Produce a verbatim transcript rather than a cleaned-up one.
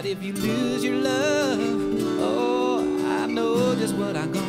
if you lose your love, oh, I know just what I'm gonna